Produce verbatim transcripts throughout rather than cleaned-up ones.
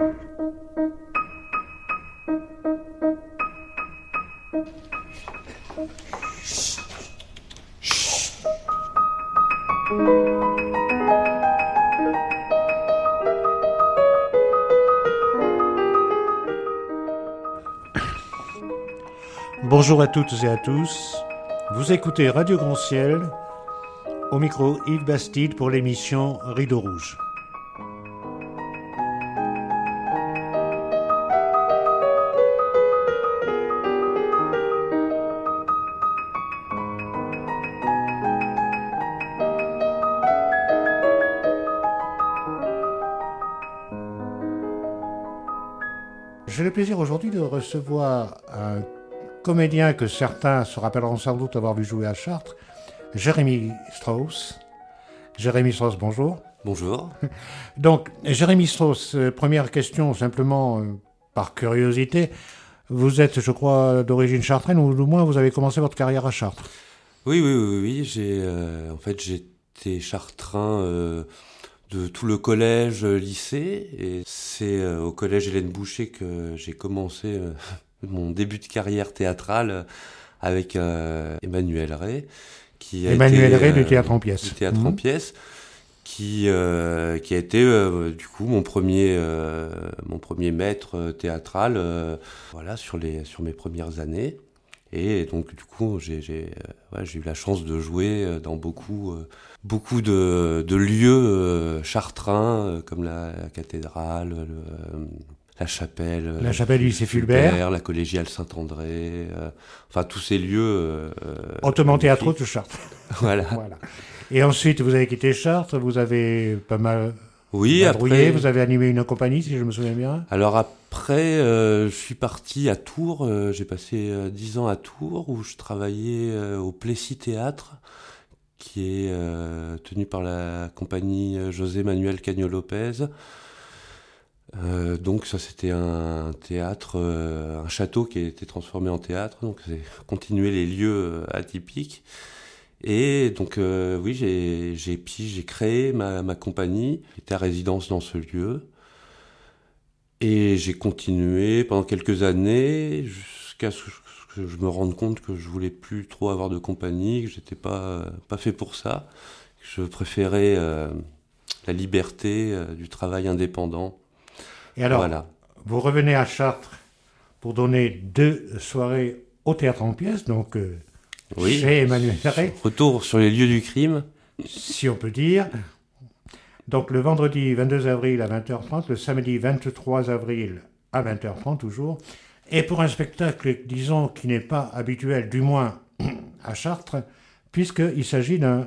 Bonjour à toutes et à tous, vous écoutez Radio Grand Ciel, au micro Yves Bastide pour l'émission Rideau Rouge. J'ai le plaisir aujourd'hui de recevoir un comédien que certains se rappelleront sans doute avoir vu jouer à Chartres, Jérémy Strauss. Jérémy Strauss, bonjour. Bonjour. Donc, Jérémy Strauss, euh, première question simplement euh, par curiosité. Vous êtes, je crois, d'origine chartraine, ou au moins vous avez commencé votre carrière à Chartres. Oui, oui, oui, oui. J'ai, euh, en fait, j'étais chartrain euh, de tout le collège, lycée, et c'est euh, au collège Hélène Boucher que j'ai commencé euh, mon début de carrière théâtrale avec euh, Emmanuel Ray, qui a Emmanuel été, Ray euh, du théâtre en pièces. Du théâtre mmh. en pièces, qui euh, qui a été euh, du coup mon premier euh, mon premier maître théâtral, euh, voilà, sur les sur mes premières années. Et donc du coup j'ai j'ai euh, ouais, j'ai eu la chance de jouer dans beaucoup euh, beaucoup de de lieux euh, chartrains euh, comme la, la cathédrale, le, euh, la chapelle, la chapelle du lycée Fulbert, Fulbert, la collégiale Saint-André, euh, enfin tous ces lieux euh, hautement théâtraux de Chartres. Voilà. Voilà. Et ensuite vous avez quitté Chartres, vous avez pas mal oui, badrouillé, après, vous avez animé une compagnie si je me souviens bien. Alors après, euh, je suis parti à Tours, euh, j'ai passé euh, dix ans à Tours où je travaillais euh, au Plessis Théâtre, qui est euh, tenu par la compagnie José Manuel Cagno-Lopez. Euh, donc ça c'était un théâtre, euh, un château qui a été transformé en théâtre, donc c'est continuer les lieux euh, atypiques. Et donc euh, oui, j'ai j'ai puis j'ai créé ma ma compagnie, j'étais à résidence dans ce lieu. Et j'ai continué pendant quelques années jusqu'à ce que je me rende compte que je voulais plus trop avoir de compagnie, que j'étais pas pas fait pour ça. Je préférais euh, la liberté euh, du travail indépendant. Et alors, voilà. Vous revenez à Chartres pour donner deux soirées au théâtre en pièces, donc euh, oui, chez Emmanuel Ray. Retour sur les lieux du crime. Si on peut dire. Donc le vendredi vingt-deux avril à vingt heures trente, le samedi vingt-trois avril à vingt heures trente toujours. Et pour un spectacle, disons, qui n'est pas habituel, du moins à Chartres, puisqu'il s'agit d'un,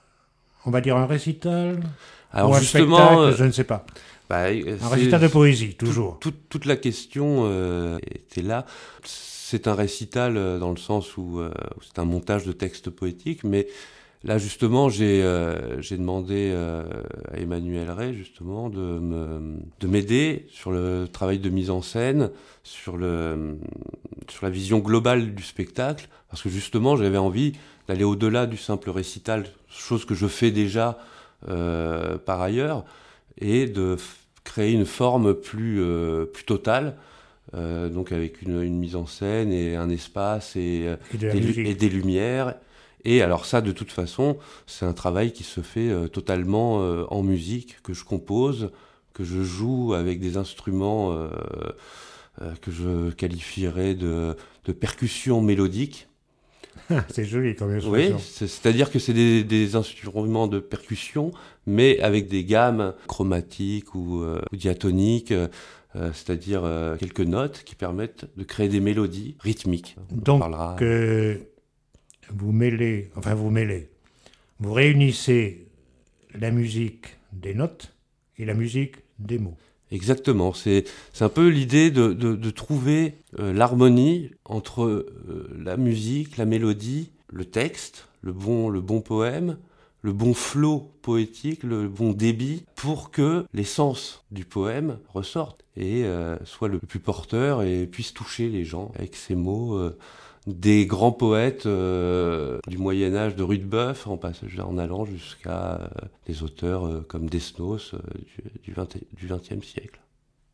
on va dire, un récital Alors ou un justement, spectacle, euh, je ne sais pas. Bah, un récital de poésie, toujours. Tout, tout, toute la question euh, était là. C'est un récital euh, dans le sens où, euh, où c'est un montage de textes poétiques, mais là, justement, j'ai euh, j'ai demandé euh, à Emmanuel Ray, justement, de me de m'aider sur le travail de mise en scène, sur le sur la vision globale du spectacle, parce que justement, j'avais envie d'aller au-delà du simple récital, chose que je fais déjà euh, par ailleurs, et de f- créer une forme plus euh, plus totale. Euh, donc avec une, une mise en scène et un espace et, euh, Et de la des, lu- musique. et des lumières. Et alors ça, de toute façon, c'est un travail qui se fait euh, totalement euh, en musique, que je compose, que je joue avec des instruments euh, euh, que je qualifierais de, de percussion mélodique. C'est joli comme expression. Oui, c'est, c'est-à-dire que c'est des, des instruments de percussion, mais avec des gammes chromatiques ou, euh, ou diatoniques, euh, c'est-à-dire euh, quelques notes qui permettent de créer des mélodies rythmiques. On Donc, parlera... euh, vous mêlez, enfin vous mêlez, vous réunissez la musique des notes et la musique des mots. Exactement, c'est, c'est un peu l'idée de, de, de trouver euh, l'harmonie entre euh, la musique, la mélodie, le texte, le bon, le bon poème, le bon flow poétique, le bon débit, pour que l'essence du poème ressorte et euh, soit le plus porteur et puisse toucher les gens avec ces mots. Euh, des grands poètes euh, du Moyen-Âge de Rudebeuf, en, passe, en allant jusqu'à euh, des auteurs euh, comme Desnos euh, du, du, vingtième siècle.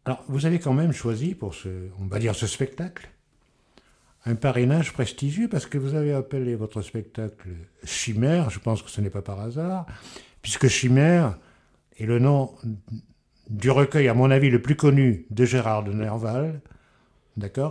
Alors, vous avez quand même choisi pour ce, on va dire ce spectacle, un parrainage prestigieux parce que vous avez appelé votre spectacle Chimère, je pense que ce n'est pas par hasard, puisque Chimère est le nom du recueil, à mon avis, le plus connu de Gérard de Nerval. D'accord ?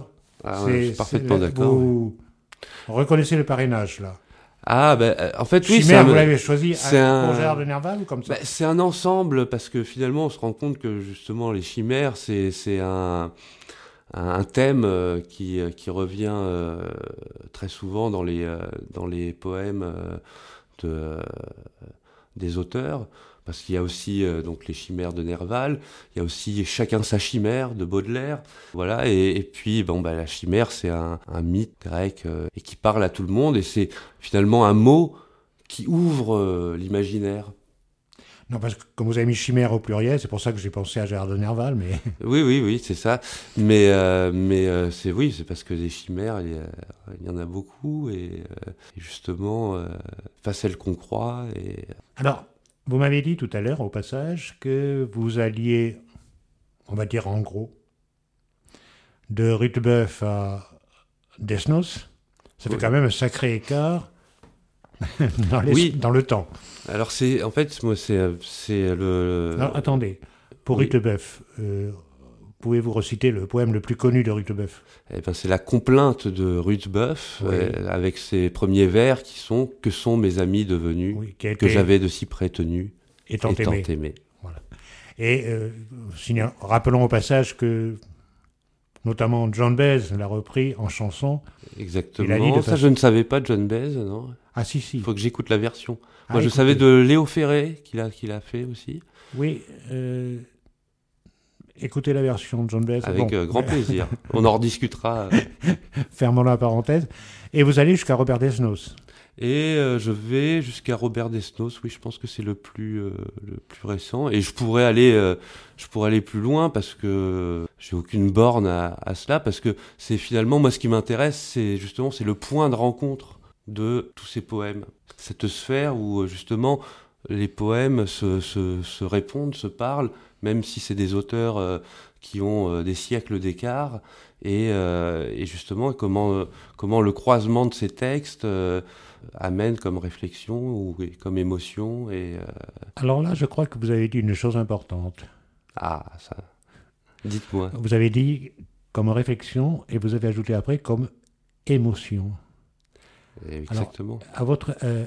Ah ouais, je suis parfaitement d'accord. Vous reconnaissez le parrainage, là ? Ah, ben, euh, en fait, oui, Chimère, c'est vous un, l'avez choisi c'est à- un- pour Gérard de Nerval ou comme ça ? ben, c'est un ensemble, parce que finalement, on se rend compte que justement, les chimères, c'est, c'est un, un thème euh, qui, euh, qui revient euh, très souvent dans les, euh, dans les poèmes euh, de, euh, des auteurs. Parce qu'il y a aussi euh, donc les chimères de Nerval, il y a aussi Chacun sa chimère de Baudelaire, voilà. Et, et puis bon bah la chimère c'est un, un mythe grec euh, et qui parle à tout le monde et c'est finalement un mot qui ouvre euh, l'imaginaire. Non, parce que comme vous avez mis chimère au pluriel, c'est pour ça que j'ai pensé à Gérard de Nerval, mais Oui oui oui c'est ça. Mais euh, mais euh, c'est oui c'est parce que des chimères il y, a- il y en a beaucoup et, euh, et justement euh, pas celles qu'on croit et alors, vous m'avez dit tout à l'heure, au passage, que vous alliez, on va dire en gros, de Rudebeuf à Desnos. Ça fait Oui. quand même un sacré écart dans, l'es- Oui. dans le temps. Alors c'est en fait moi c'est c'est le Alors, attendez, pour oui. Rudebeuf, euh, pouvez-vous reciter le poème le plus connu de Rudebeuf ? Eh ben, c'est la complainte de Rudebeuf Oui. euh, avec ses premiers vers qui sont « Que sont mes amis devenus, Oui, qui a que été j'avais de si près tenus, étant et tant aimé. aimés. Voilà. Et euh, sinon, rappelons au passage que, notamment John Baez l'a repris en chanson. » Exactement. Il a dit de Ça, façon- je ne savais pas, John Baez, non. Ah si, si. Il faut que j'écoute la version. Ah, Moi, je écoutez. savais de Léo Ferré qu'il a, qu'il a fait aussi, Oui, euh, écoutez la version de John Baez. avec Bon, euh, grand plaisir. On en rediscutera. euh. fermons la parenthèse. Et vous allez jusqu'à Robert Desnos. Et euh, je vais jusqu'à Robert Desnos, oui, je pense que c'est le plus, euh, le plus récent. Et je pourrais aller, euh, je pourrais aller plus loin parce que j'ai aucune borne à, à cela, parce que c'est finalement, moi, ce qui m'intéresse, c'est justement, c'est le point de rencontre de tous ces poèmes. Cette sphère où, justement, les poèmes se, se, se répondent, se parlent, même si c'est des auteurs euh, qui ont euh, des siècles d'écart. Et, euh, et justement, comment, euh, comment le croisement de ces textes euh, amène comme réflexion ou et comme émotion. Et, euh, Alors là, je crois que vous avez dit une chose importante. ah, ça. Dites-moi. Vous avez dit comme réflexion et vous avez ajouté après comme émotion. Exactement. À votre, euh,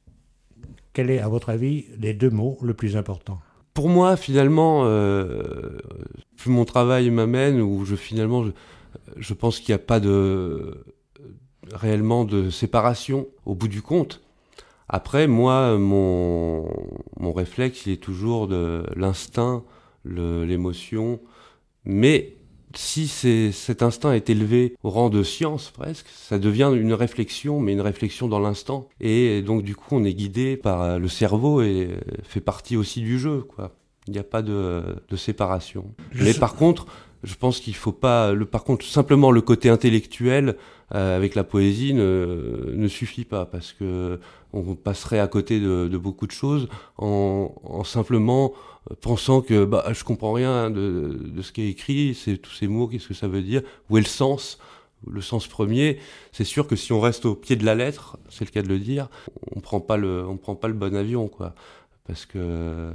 quel est, à votre avis, les deux mots le plus important ? Pour moi, finalement, euh, plus mon travail m'amène, où je finalement, je, je pense qu'il n'y a pas de réellement de séparation au bout du compte. Après, moi, mon, mon réflexe, il est toujours de l'instinct, le, l'émotion. Mais si c'est, cet instinct est élevé au rang de science presque, ça devient une réflexion, mais une réflexion dans l'instant. Et donc, du coup, on est guidé par le cerveau et fait partie aussi du jeu, quoi. Il n'y a pas de, de séparation. Je Mais sais- par contre, je pense qu'il faut pas. Le, par contre, simplement le côté intellectuel euh, avec la poésie ne, ne suffit pas parce que on passerait à côté de, de beaucoup de choses en, en simplement pensant que bah je comprends rien de, de ce qui est écrit, c'est tous ces mots, qu'est-ce que ça veut dire, où est le sens, le sens premier. C'est sûr que si on reste au pied de la lettre, c'est le cas de le dire, on prend pas le, on prend pas le bon avion, quoi, parce que euh,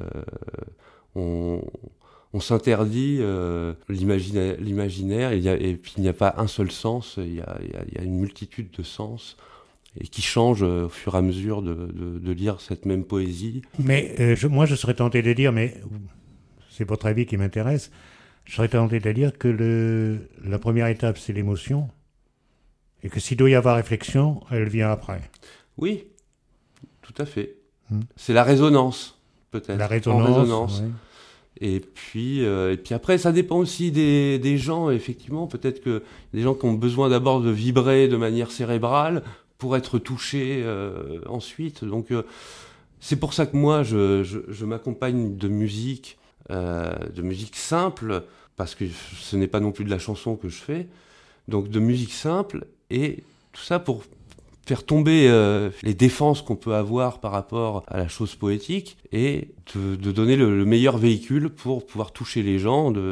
on on s'interdit euh, l'imagina- l'imaginaire, et, il y a, et puis il n'y a pas un seul sens, il y a, il y a, il y a une multitude de sens, et qui changent euh, au fur et à mesure de, de, de lire cette même poésie. Mais euh, je- moi, je serais tenté de dire, mais c'est votre avis qui m'intéresse, je serais tenté de dire que le, la première étape, c'est l'émotion, et que s'il doit y avoir réflexion, elle vient après. Oui, tout à fait. Hmm. C'est la résonance, peut-être. La En résonance. résonance. ouais. Et puis, euh, et puis après, ça dépend aussi des, des gens, effectivement. Peut-être que des gens qui ont besoin d'abord de vibrer de manière cérébrale pour être touchés euh, ensuite. Donc, euh, c'est pour ça que moi, je, je, je m'accompagne de musique, euh, de musique simple, parce que ce n'est pas non plus de la chanson que je fais. Donc, de musique simple, et tout ça pour faire tomber euh, les défenses qu'on peut avoir par rapport à la chose poétique et de, de donner le, le meilleur véhicule pour pouvoir toucher les gens de,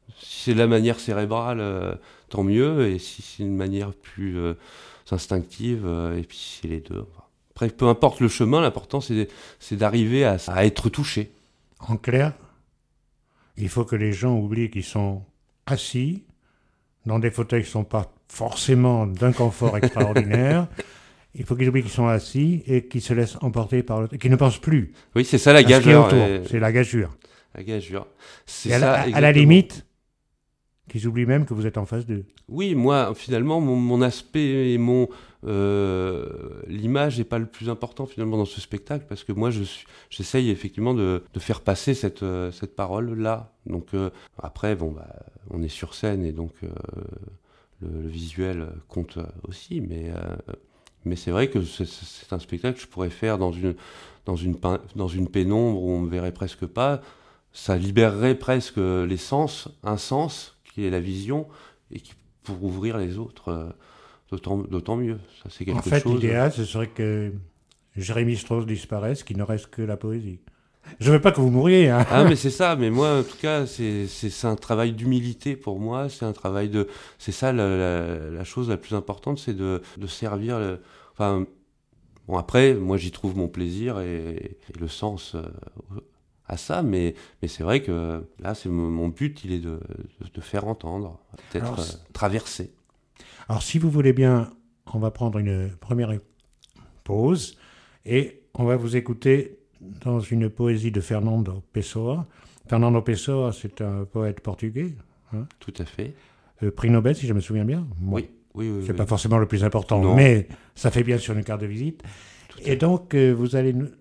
si c'est de la manière cérébrale, euh, tant mieux, et si c'est une manière plus euh, instinctive, euh, et puis si c'est les deux. Enfin. Après, peu importe le chemin, l'important c'est, c'est d'arriver à, à être touché. En clair, il faut que les gens oublient qu'ils sont assis dans des fauteuils qui ne sont pas forcément d'un confort extraordinaire. Il faut qu'ils oublient qu'ils sont assis et qu'ils se laissent emporter par le... qu'ils ne pensent plus. Oui, c'est ça la à ce qui est gageure. autour. Et... C'est la gageure. La gageure. C'est Et à, ça, la, à la limite, qu'ils oublient même que vous êtes en face d'eux. Oui, moi, finalement, mon, mon aspect et mon euh, l'image n'est pas le plus important finalement dans ce spectacle, parce que moi, je suis, j'essaye effectivement de, de faire passer cette euh, cette parole là. Donc euh, après, bon, bah, on est sur scène et donc euh, le, le visuel compte aussi, mais euh, mais c'est vrai que c'est, c'est un spectacle que je pourrais faire dans une dans une dans une pénombre où on me verrait presque pas. Ça libérerait presque les sens, un sens qui est la vision, et qui pour ouvrir les autres, euh, d'autant, d'autant mieux. Ça, c'est quelque en fait, chose... l'idéal, ce serait que Jérémy Strauss disparaisse, qu'il ne reste que la poésie. Je ne veux pas que vous mouriez. Hein. Ah, mais c'est ça. Mais moi, en tout cas, c'est, c'est, c'est un travail d'humilité pour moi. C'est un travail de... C'est ça, la, la, la chose la plus importante, c'est de, de servir... Le... Enfin, bon, après, moi, j'y trouve mon plaisir et, et le sens... Euh, à ça, mais, mais c'est vrai que là, c'est mon, mon but, il est de, de, de faire entendre, peut-être Alors, euh, traverser. Alors, si vous voulez bien, on va prendre une première pause et on va vous écouter dans une poésie de Fernando Pessoa. Fernando Pessoa, c'est un poète portugais. Hein, tout à fait. Euh, prix Nobel, si je me souviens bien. Bon, oui, oui, oui. C'est oui. pas forcément le plus important, non. mais ça fait bien sur une carte de visite. Et donc, euh, vous allez nous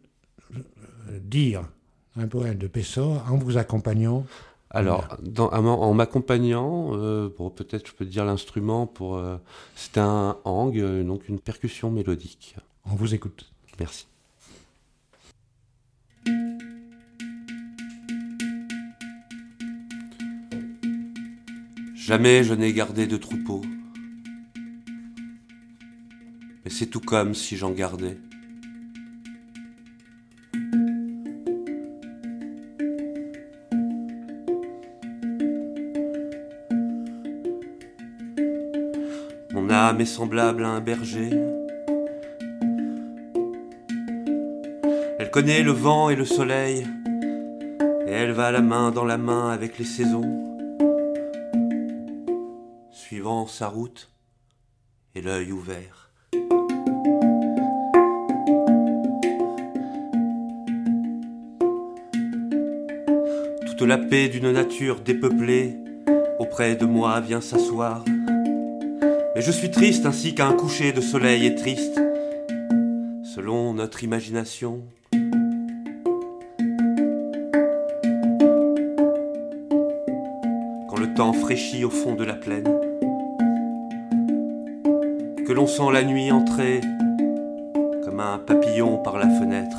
dire un poème de Pessoa en vous accompagnant. Alors, dans, en m'accompagnant, euh, bon, peut-être je peux te dire l'instrument, pour, euh, c'est un hang, donc une percussion mélodique. On vous écoute. Merci. Jamais je n'ai gardé de troupeau, mais c'est tout comme si j'en gardais. Mon âme est semblable à un berger. Elle connaît le vent et le soleil, et elle va la main dans la main avec les saisons, suivant sa route et l'œil ouvert. Toute la paix d'une nature dépeuplée auprès de moi vient s'asseoir. Mais je suis triste ainsi qu'un coucher de soleil est triste, selon notre imagination. Quand le temps fraîchit au fond de la plaine, que l'on sent la nuit entrer comme un papillon par la fenêtre.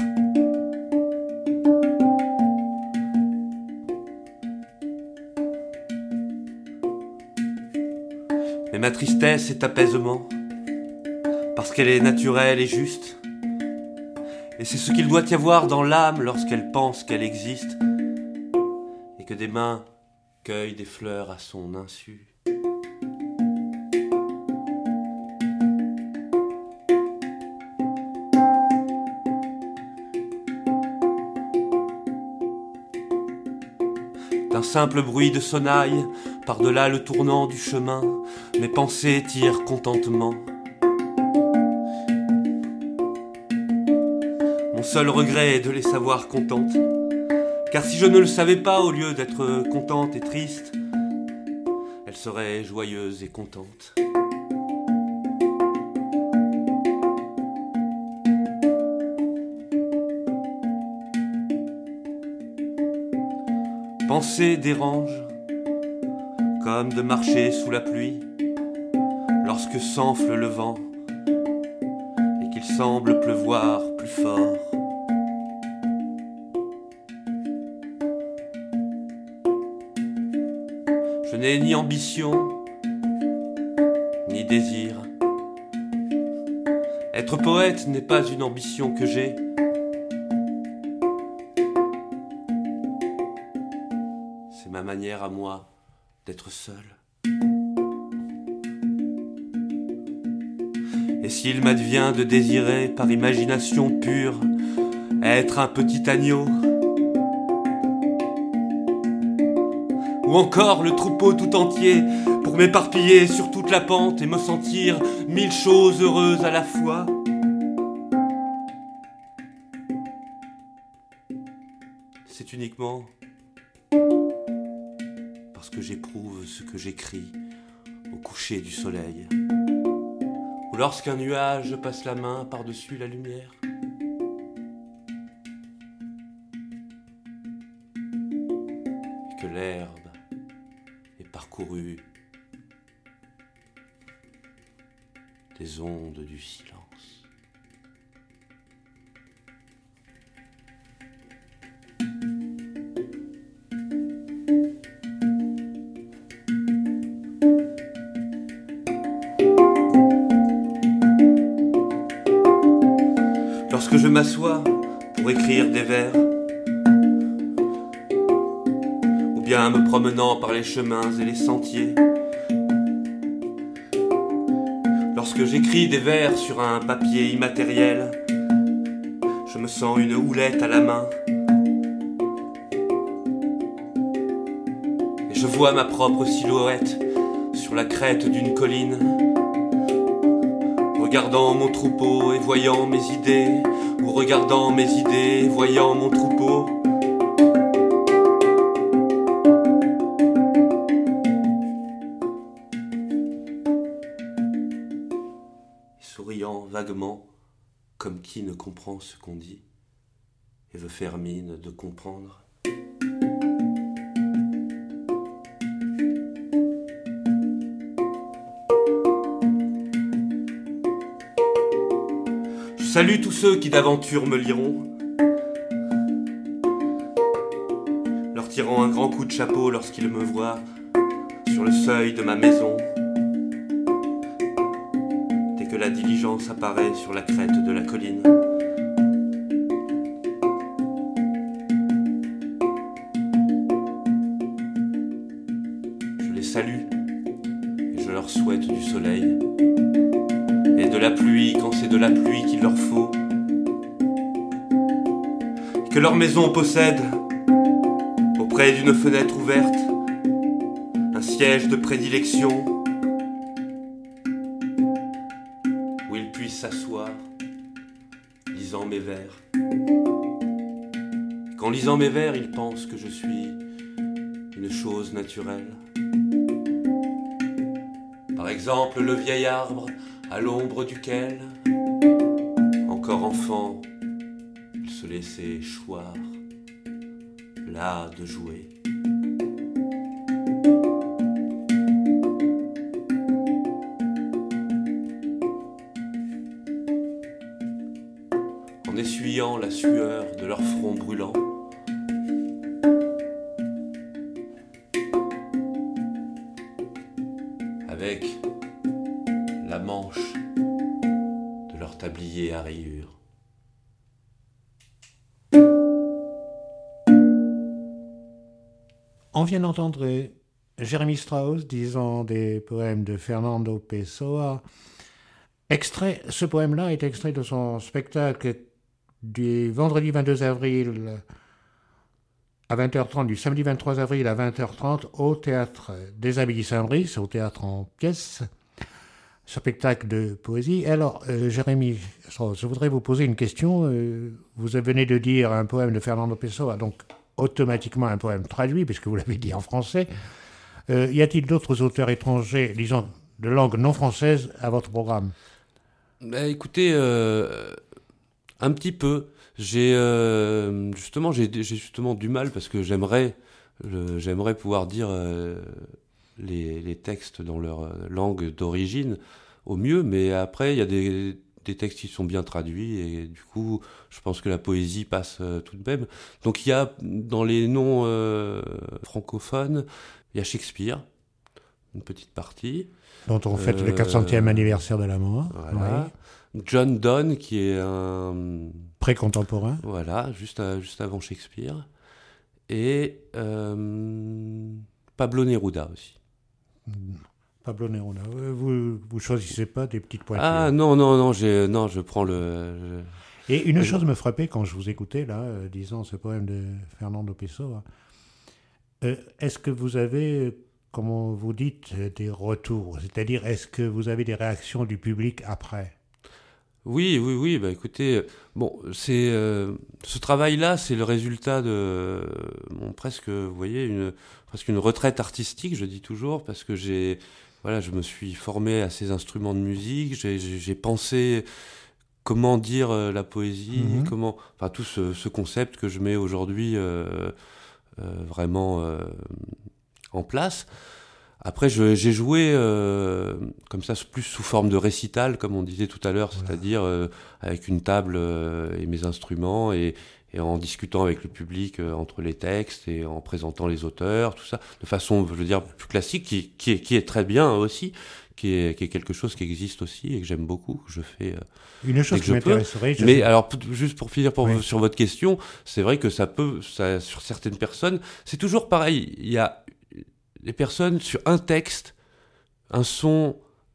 Mais ma tristesse est apaisement, parce qu'elle est naturelle et juste. Et c'est ce qu'il doit y avoir dans l'âme lorsqu'elle pense qu'elle existe, et que des mains cueillent des fleurs à son insu. D'un simple bruit de sonnaille, par-delà le tournant du chemin, mes pensées tirent contentement. Mon seul regret est de les savoir contentes, car si je ne le savais pas, au lieu d'être contente et triste, elles seraient joyeuses et contentes. Penser dérange, comme de marcher sous la pluie, lorsque s'enfle le vent et qu'il semble pleuvoir plus fort. Je n'ai ni ambition, ni désir. Être poète n'est pas une ambition que j'ai. C'est ma manière à moi d'être seul. Et s'il m'advient de désirer par imagination pure être un petit agneau, ou encore le troupeau tout entier pour m'éparpiller sur toute la pente et me sentir mille choses heureuses à la fois, c'est uniquement parce que j'éprouve ce que j'écris au coucher du soleil, ou lorsqu'un nuage passe la main par-dessus la lumière. Et que l'herbe est parcourue des ondes du silence. Lorsque je m'assois pour écrire des vers, ou bien me promenant par les chemins et les sentiers, lorsque j'écris des vers sur un papier immatériel, je me sens une houlette à la main, et je vois ma propre silhouette sur la crête d'une colline, regardant mon troupeau et voyant mes idées, ou regardant mes idées et voyant mon troupeau. Et souriant vaguement, comme qui ne comprend ce qu'on dit, et veut faire mine de comprendre. Je salue tous ceux qui d'aventure me liront, leur tirant un grand coup de chapeau lorsqu'ils me voient sur le seuil de ma maison, dès que la diligence apparaît sur la crête de la colline. Je les salue et je leur souhaite du soleil et de la pluie quand c'est de la pluie qu'il leur faut, que leur maison possède, auprès d'une fenêtre ouverte, un siège de prédilection où ils puissent s'asseoir, lisant mes vers. Qu'en lisant mes vers, ils pensent que je suis une chose naturelle. Par exemple, le vieil arbre à l'ombre duquel, encore enfant, il se laissait choir, là de jouer. En essuyant la sueur de leur front brûlant, avec la manche de leur tablier à rayures. On vient d'entendre Jérémie Strauss disant des poèmes de Fernando Pessoa. Extrait, ce poème-là est extrait de son spectacle du vendredi vingt-deux avril à vingt heures trente, du samedi vingt-trois avril à vingt heures trente au Théâtre des Amélie-Saint-Brice, au théâtre en pièces. Spectacle de poésie. Alors, euh, Jérémie Strauss, je voudrais vous poser une question. Euh, vous venez de dire un poème de Fernando Pessoa, donc automatiquement un poème traduit, puisque vous l'avez dit en français. Euh, y a-t-il d'autres auteurs étrangers, disons, de langue non française à votre programme ? Bah, écoutez, euh, un petit peu. J'ai euh, justement, j'ai, j'ai justement du mal parce que j'aimerais, euh, j'aimerais pouvoir dire euh, les, les textes dans leur langue d'origine au mieux, mais après il y a des, des textes qui sont bien traduits et du coup je pense que la poésie passe euh, tout de même. Donc il y a dans les noms euh, francophones, il y a Shakespeare, une petite partie. Dont on fête euh, le quatre centième anniversaire de la mort. Voilà. Oui. John Donne qui est un... précontemporain. Voilà, juste, à, juste avant Shakespeare. Et... Euh, Pablo Neruda aussi. Pablo Neruda. Vous vous choisissez pas des petites pointures? Ah non, non, non, j'ai, non, je prends le... Je... Et une chose me frappait quand je vous écoutais, là, euh, disant ce poème de Fernando Pessoa. Euh, est-ce que vous avez, comment vous dites, des retours? C'est-à-dire, est-ce que vous avez des réactions du public après? Oui, oui, oui. Bah, écoutez, bon, c'est euh, ce travail-là, c'est le résultat de, bon, presque, vous voyez, une presque une retraite artistique, je dis toujours, parce que j'ai, voilà, je me suis formé à ces instruments de musique, j'ai, j'ai, j'ai pensé comment dire euh, la poésie, Mhm. comment, enfin tout ce, ce concept que je mets aujourd'hui euh, euh, vraiment euh, en place. Après, je, j'ai joué euh, comme ça, plus sous forme de récital, comme on disait tout à l'heure, Voilà. c'est-à-dire euh, avec une table euh, et mes instruments, et, et en discutant avec le public euh, entre les textes et en présentant les auteurs, tout ça, de façon, je veux dire, plus classique, qui, qui, est, qui est très bien aussi, qui est, qui est quelque chose qui existe aussi et que j'aime beaucoup, que je fais euh, Une dès chose que qui je peux. m'intéresserait, je Mais sais- alors, p- juste pour finir pour, Oui. sur votre question, c'est vrai que ça peut, ça, sur certaines personnes, c'est toujours pareil. Il y a des personnes sur un texte, un son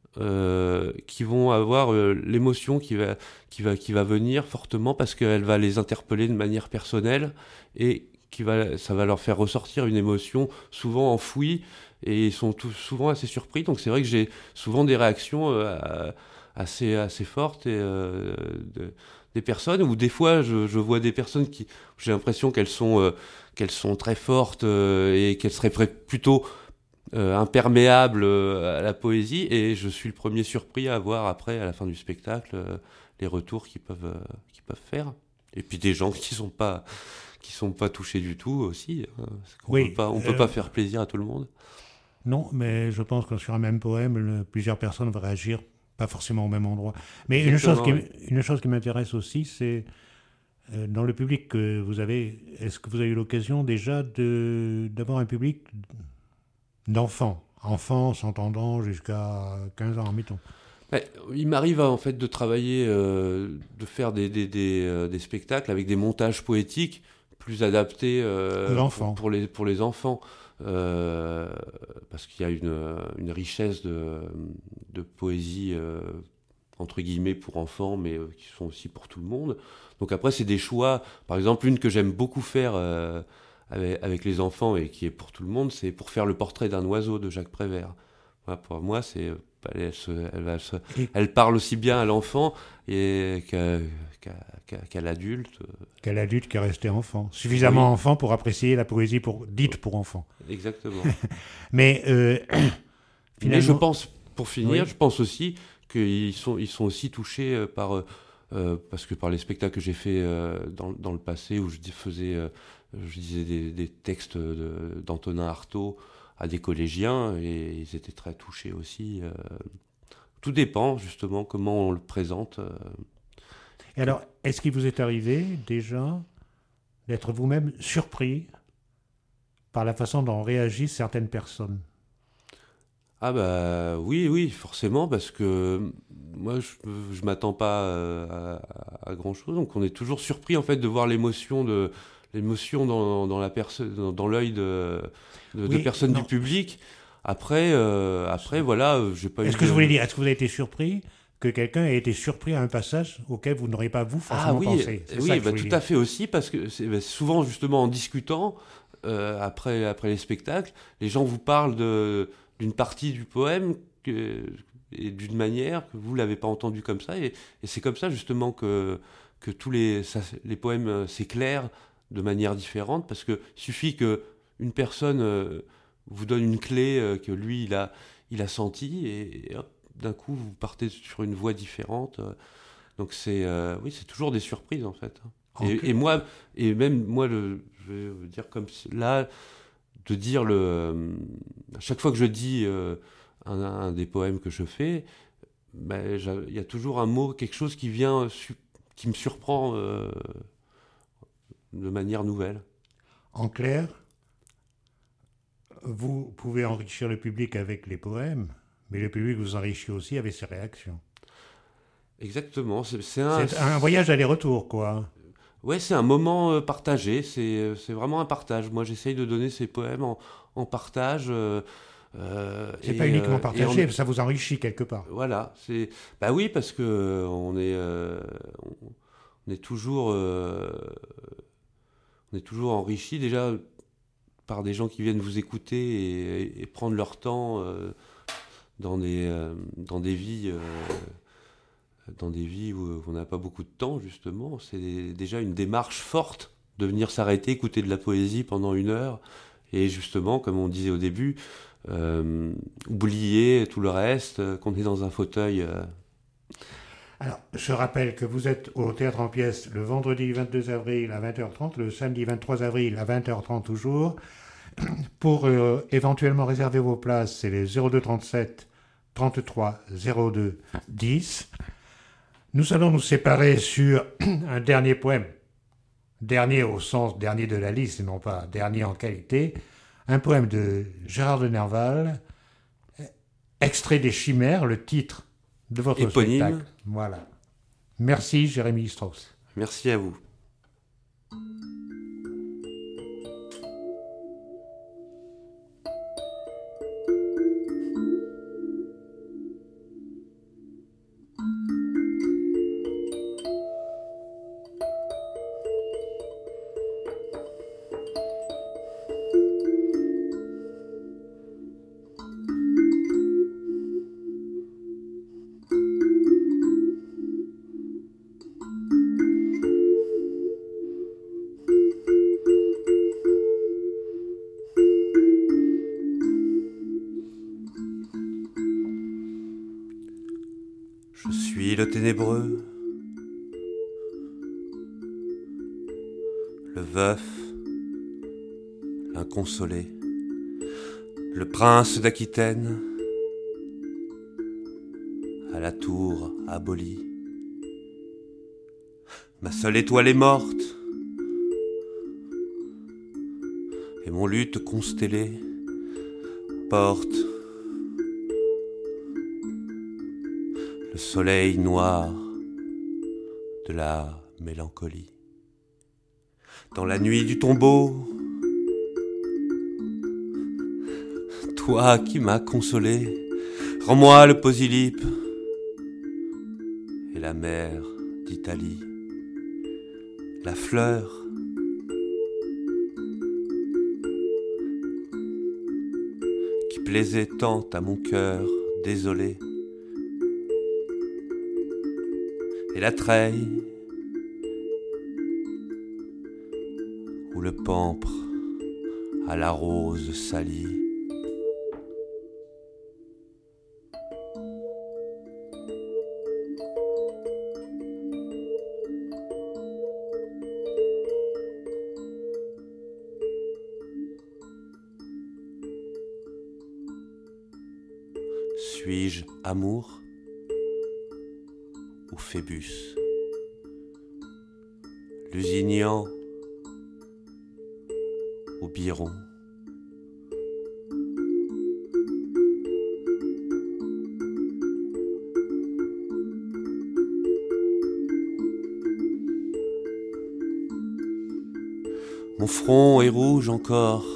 euh, qui vont avoir euh, l'émotion qui va, qui, va, qui va venir fortement parce qu'elle va les interpeller de manière personnelle et qui va, ça va leur faire ressortir une émotion souvent enfouie et ils sont tout, souvent assez surpris. Donc c'est vrai que j'ai souvent des réactions euh, assez, assez fortes et, euh, de, des personnes ou des fois je, je vois des personnes qui j'ai l'impression qu'elles sont, euh, qu'elles sont très fortes euh, et qu'elles seraient prêtes plutôt euh, imperméable euh, à la poésie et je suis le premier surpris à voir après à la fin du spectacle euh, les retours qu'ils peuvent euh, qu'ils peuvent faire et puis des gens qui sont pas qui sont pas touchés du tout aussi hein, parce qu'on Oui, peut pas on peut euh, pas faire plaisir à tout le monde. Non, mais je pense que sur un même poème, le- plusieurs personnes vont réagir pas forcément au même endroit. Mais une chose Exactement, qui, oui. m- une chose qui m'intéresse aussi, c'est euh, dans le public que vous avez, est-ce que vous avez eu l'occasion déjà de, d'avoir un public d'enfants, enfants s'entendant jusqu'à quinze ans, mettons. Ouais, il m'arrive en fait de travailler, euh, de faire des, des, des, euh, des spectacles avec des montages poétiques plus adaptés Aux euh, pour, enfants. pour, les, pour les enfants. Euh, parce qu'il y a une, une richesse de, de poésie, euh, entre guillemets, pour enfants, mais euh, qui sont aussi pour tout le monde. Donc après, c'est des choix. Par exemple, une que j'aime beaucoup faire euh, avec, avec les enfants et qui est pour tout le monde, c'est pour faire le portrait d'un oiseau de Jacques Prévert. Voilà, pour moi, c'est elle, se, elle, va se, Et elle parle aussi bien à l'enfant et qu'à, qu'à, qu'à, qu'à l'adulte. quel adulte qui est resté enfant. Suffisamment Oui, enfant pour apprécier la poésie pour, dite pour enfants. exactement. Mais euh, Mais je finalement, pense, pour finir, oui, je pense aussi qu'ils sont, ils sont aussi touchés euh, par, euh, parce que par les spectacles que j'ai fait euh, dans, dans le passé où je dis- faisais, euh, je disais des, des textes de- d'Antonin Artaud à des collégiens et ils étaient très touchés aussi. euh. Tout dépend justement comment on le présente. euh. et alors, est-ce qu'il vous est arrivé déjà d'être vous-même surpris par la façon dont réagissent certaines personnes? Ah bah oui, oui, forcément, parce que moi je, je m'attends pas euh, à, à grand chose, donc on est toujours surpris en fait de voir l'émotion de l'émotion dans, dans la personne, dans, dans l'œil de, de, de Oui, personnes du non. public. Après, euh, après voilà, euh, j'ai pas eu Est-ce que je de. voulais dire, est-ce que vous avez été surpris que quelqu'un ait été surpris à un passage auquel vous n'auriez pas, vous, Ah forcément oui, pensé? C'est ça oui, que je bah, voulais tout dire. à fait aussi, parce que c'est bah, souvent justement en discutant euh, après, après les spectacles, les gens vous parlent de, d'une partie du poème que, et d'une manière que vous l'avez pas entendu comme ça, et, et c'est comme ça justement que, que tous les, ça, les poèmes euh, s'éclairent de manière différente, parce que il suffit que une personne euh, vous donne une clé euh, que lui il a, il a senti, et, et hop, d'un coup vous partez sur une voie différente. euh, donc c'est euh, oui, c'est toujours des surprises en fait. hein. En Et, cl- et moi, et même moi, le, je vais vous dire comme c- là, de dire le, euh, à chaque fois que je dis euh, un, un des poèmes que je fais, ben, j'a- il y a toujours un mot, quelque chose qui vient, su- qui me surprend euh, de manière nouvelle. En clair, vous pouvez enrichir le public avec les poèmes, mais le public vous enrichit aussi avec ses réactions. Exactement. C'est c'est un, C'est un voyage aller-retour, quoi. ouais, c'est un moment euh, partagé. C'est, euh, c'est vraiment un partage. Moi, j'essaye de donner ces poèmes en, en partage. Euh, euh, c'est et, pas uniquement euh, partagé, on, ça vous enrichit quelque part. Voilà, c'est bah oui parce que on est euh, on est toujours euh, on est toujours enrichi déjà par des gens qui viennent vous écouter et, et prendre leur temps euh, dans des euh, dans des vies euh, dans des vies où on n'a pas beaucoup de temps justement. C'est déjà une démarche forte de venir s'arrêter, écouter de la poésie pendant une heure et justement, comme on disait au début, euh, oublier tout le reste, euh, qu'on est dans un fauteuil. Euh... Alors, je rappelle que vous êtes au Théâtre en Pièces le vendredi vingt-deux avril à vingt heures trente, le samedi vingt-trois avril à vingt heures trente toujours. Pour euh, éventuellement réserver vos places, c'est les zéro deux trente-sept trente-trois zéro deux dix. Nous allons nous séparer sur un dernier poème. Dernier au sens dernier de la liste, et non pas dernier en qualité. Un poème de Gérard de Nerval, extrait des Chimères, le titre de votre Éponyme. spectacle. Voilà. Merci Jérémy Strauss. Merci à vous. Je suis le ténébreux, le veuf, l'inconsolé, le prince d'Aquitaine, à la tour abolie. Ma seule étoile est morte, et mon luth constellé porte le soleil noir de la mélancolie. Dans la nuit du tombeau, toi qui m'as consolé, rends-moi le posylipe et la mer d'Italie, la fleur qui plaisait tant à mon cœur désolé, et la treille ou le pampre à la rose salie. Suis-je amour ou Phébus, Lusignan ou Biron? Mon front est rouge encore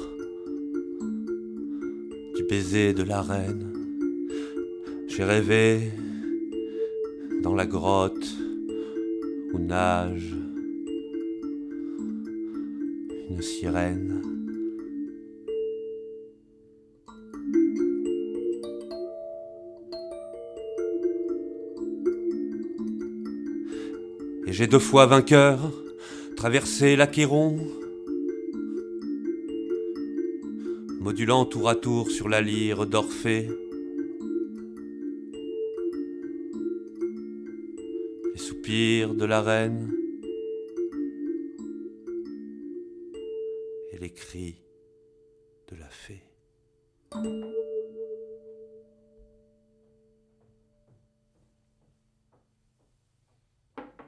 du baiser de la reine. J'ai rêvé dans la grotte où nage une sirène. Et j'ai deux fois vainqueur traversé l'Achéron, modulant tour à tour sur la lyre d'Orphée les soupirs de la reine et les cris de la fée.